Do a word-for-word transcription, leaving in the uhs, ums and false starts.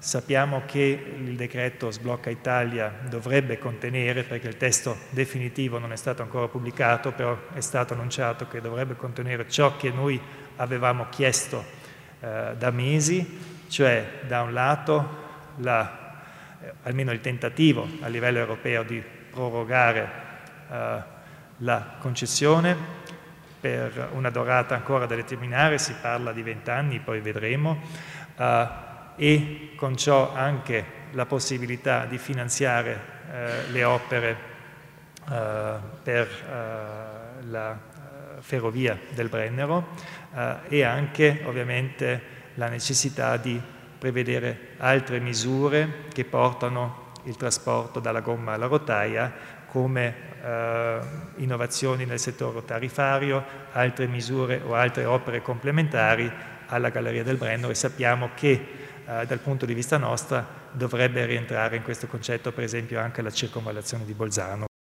sappiamo che il decreto Sblocca Italia dovrebbe contenere, perché il testo definitivo non è stato ancora pubblicato, però è stato annunciato che dovrebbe contenere ciò che noi avevamo chiesto eh, da mesi, cioè da un lato la, eh, almeno il tentativo a livello europeo di prorogare eh, la concessione per una durata ancora da determinare, si parla di vent'anni, poi vedremo, eh, e con ciò anche la possibilità di finanziare eh, le opere eh, per eh, la ferrovia del Brennero eh, e anche ovviamente la necessità di prevedere altre misure che portano il trasporto dalla gomma alla rotaia, come eh, innovazioni nel settore tarifario, altre misure o altre opere complementari alla Galleria del Brennero, e sappiamo che eh, dal punto di vista nostro dovrebbe rientrare in questo concetto per esempio anche la circonvallazione di Bolzano.